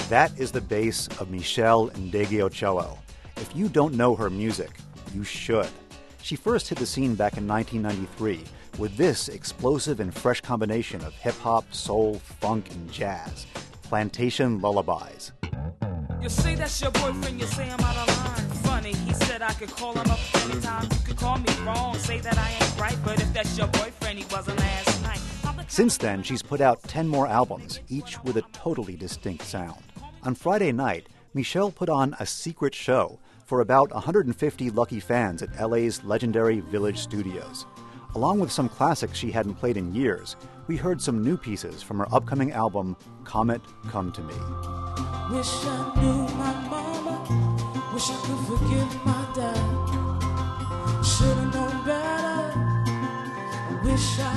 That is the bass of Michelle Ndegeocello. If you don't know her music, you should. She first hit the scene back in 1993 with this explosive and fresh combination of hip-hop, soul, funk, and jazz, Plantation Lullabies. You say that's your boyfriend, you say I'm out of line. Funny, he said I could call him up anytime. You could call me wrong, say that I ain't right, but if that's your boyfriend, he wasn't last night. Since then, she's put out 10 more albums, each with a totally distinct sound. On Friday night, Michelle put on a secret show for about 150 lucky fans at LA's legendary Village Studios. Along with some classics she hadn't played in years, we heard some new pieces from her upcoming album, Comet Come to Me. Wish I knew my mama, wish I could forgive my dad. Should've known better, wish I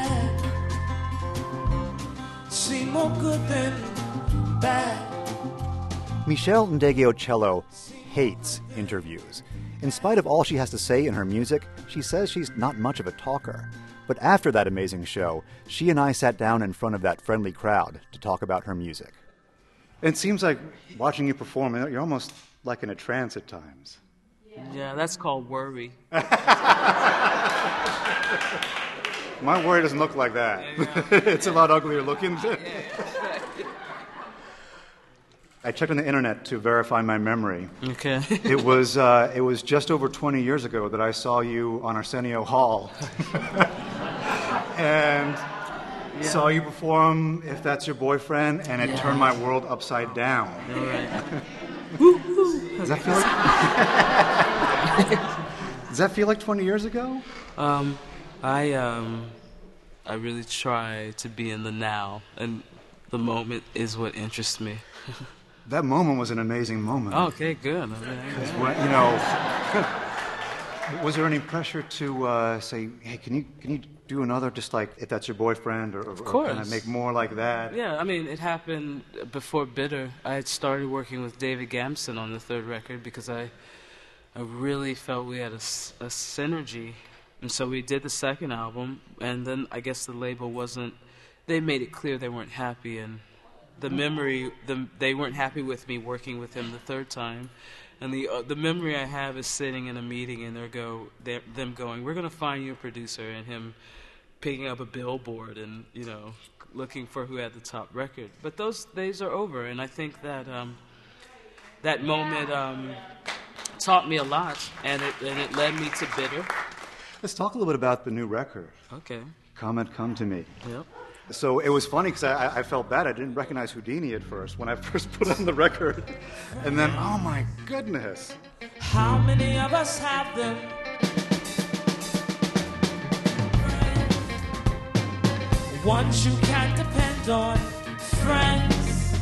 had. Seen more good than bad. Michelle Ndegeocello hates interviews. In spite of all she has to say in her music, she says she's not much of a talker. But after that amazing show, she and I sat down in front of that friendly crowd to talk about her music. It seems like watching you perform, you're almost like in a trance at times. Yeah, that's called worry. My worry doesn't look like that. Yeah. It's a lot uglier looking. I checked on the internet to verify my memory. Okay. It was just over 20 years ago that I saw you on Arsenio Hall. And saw you perform If That's Your Boyfriend, and it turned my world upside down. All right. Does that feel like Does that feel like 20 years ago? I really try to be in the now, and the moment is what interests me. That moment was an amazing moment. Okay, good. Was there any pressure to say, hey, can you do another, just like If That's Your Boyfriend, or kind of make more like that? Yeah, I mean, it happened before Bitter. I had started working with David Gamson on the third record because I really felt we had a synergy. And so we did the second album, and then I guess the label wasn't, they made it clear they weren't happy, and they weren't happy with me working with him the third time. And the memory I have is sitting in a meeting and them going, we're going to find you a producer, and him picking up a billboard and, looking for who had the top record. But those days are over, and I think that that moment taught me a lot, and it led me to Bitter. Let's talk a little bit about the new record. Okay. Comet Come to Me. Yep. So it was funny because I felt bad. I didn't recognize Houdini at first when I first put on the record. And then, oh my goodness. How many of us have them? Ones you can't depend on, friends.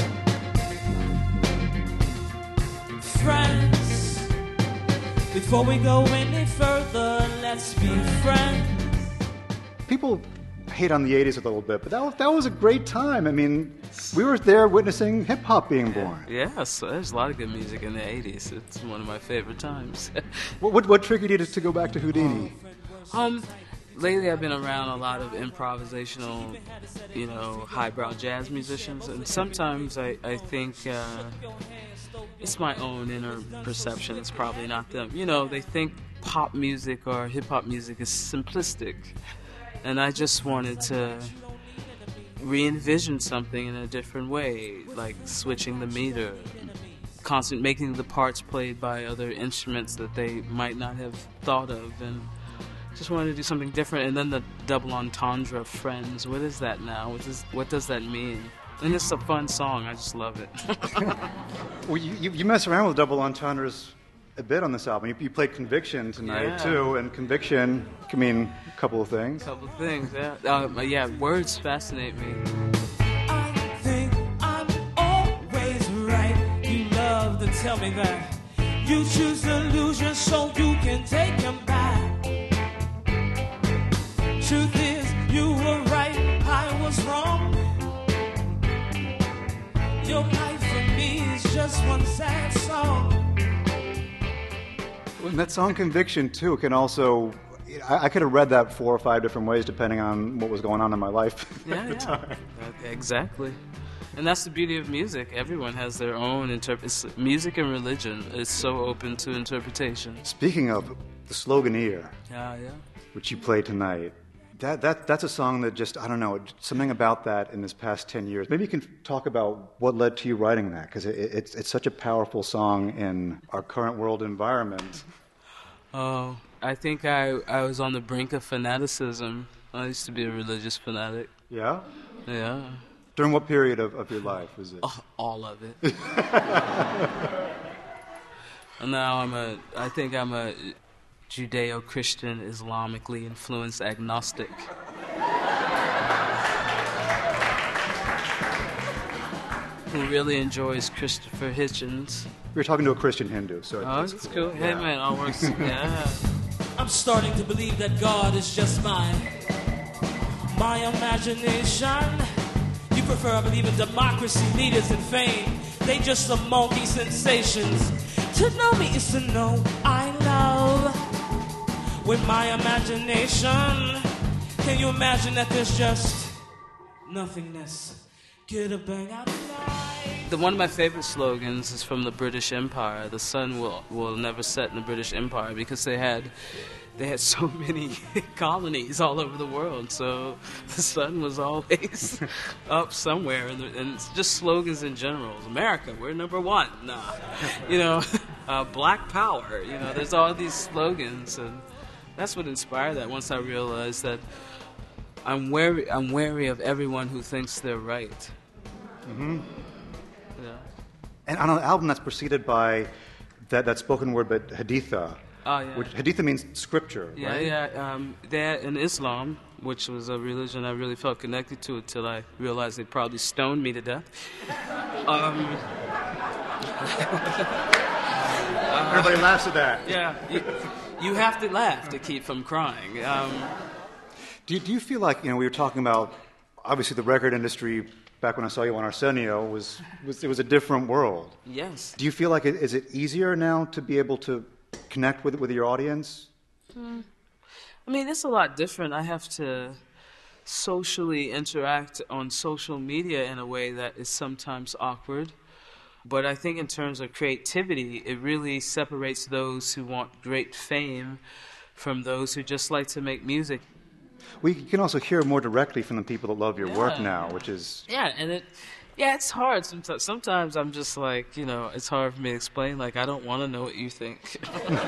Friends. Before we go any further, let's be friends. People hate on the 80s a little bit, but that was a great time. I mean, we were there witnessing hip-hop being born. Yes, there's a lot of good music in the 80s. It's one of my favorite times. What triggered you to go back to Houdini? Lately I've been around a lot of improvisational, highbrow jazz musicians, and sometimes I think it's my own inner perception. It's probably not them. They think pop music or hip-hop music is simplistic. And I just wanted to re-envision something in a different way, like switching the meter, making the parts played by other instruments that they might not have thought of, and just wanted to do something different. And then the double entendre, friends, what is that now? What does that mean? And it's a fun song. I just love it. Well, you mess around with double entendres a bit on this album. You played Conviction tonight, too, and Conviction can mean a couple of things. Yeah, words fascinate me. I think I'm always right. You love to tell me that. You choose illusion so you can take him back. Truth is, you were right, I was wrong. Your life for me is just one sad song. And that song Conviction, too, can also... I could have read that 4 or 5 different ways depending on what was going on in my life at the time. Okay, exactly. And that's the beauty of music. Everyone has their own music and religion is so open to interpretation. Speaking of the Sloganeer, Yeah. which you play tonight, that's a song that just, I don't know, something about that in this past 10 years. Maybe you can talk about what led to you writing that, because it's such a powerful song in our current world environment. Oh, I think I was on the brink of fanaticism. I used to be a religious fanatic. Yeah? Yeah. During what period of your life was it? Oh, all of it. And now I think I'm a Judeo-Christian, Islamically influenced agnostic. Who really enjoys Christopher Hitchens. We were talking to a Christian Hindu, so Oh, it's cool. Hey, Yeah. man, all works. Yeah. I'm starting to believe that God is just my imagination. You prefer, I believe, in democracy, leaders, and fame. They just some monkey sensations. To know me is to know I love. With my imagination, can you imagine that there's just nothingness? Get a bang out of life. One of my favorite slogans is from the British Empire. The sun will never set in the British Empire, because they had so many colonies all over the world. So the sun was always up somewhere, and it's just slogans in general. America, we're number one. Nah, Black Power. There's all these slogans, and that's what inspired that. Once I realized that I'm wary of everyone who thinks they're right. Mm-hmm. Yeah. And on an album that's preceded by that spoken word, but haditha. Oh, yeah. Which haditha means scripture, Yeah, right? yeah. That in Islam, which was a religion I really felt connected to until I realized they'd probably stoned me to death. Everybody laughs at that. Yeah, you have to laugh to keep from crying. Do you feel like, we were talking about, obviously the record industry, back when I saw you on Arsenio, it was a different world. Yes. Do you feel like, is it easier now to be able to connect with your audience? I mean, it's a lot different. I have to socially interact on social media in a way that is sometimes awkward. But I think in terms of creativity, it really separates those who want great fame from those who just like to make music. We can also hear more directly from the people that love your work now, which is... Yeah, and it's hard sometimes. Sometimes I'm just like, it's hard for me to explain. Like, I don't want to know what you think.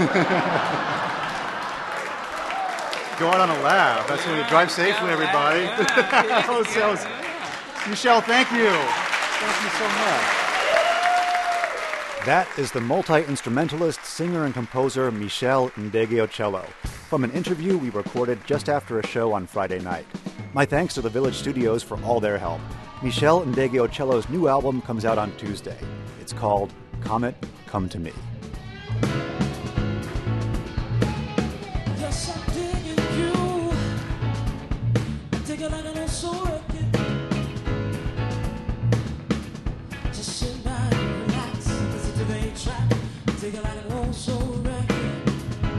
Go out on a laugh. That's when you drive safely, everybody. Michel, thank you. Thank you so much. That is the multi-instrumentalist, singer, and composer Michel Ndegeocello from an interview we recorded just after a show on Friday night. My thanks to the Village Studios for all their help. Michel Ndegeocello's new album comes out on Tuesday. It's called Comet, Come to Me. Yes, I'm digging you. Dig it like an old soul record. Just sit back and relax. Listen to the track. Dig it like an old soul record.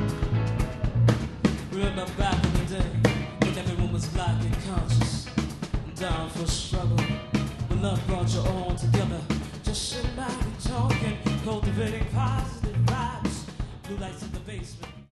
Remember back in the day when everyone was black and conscious, down for struggle. When love brought you all together. Just sit back and talking, cultivating positive vibes. Blue lights in the basement.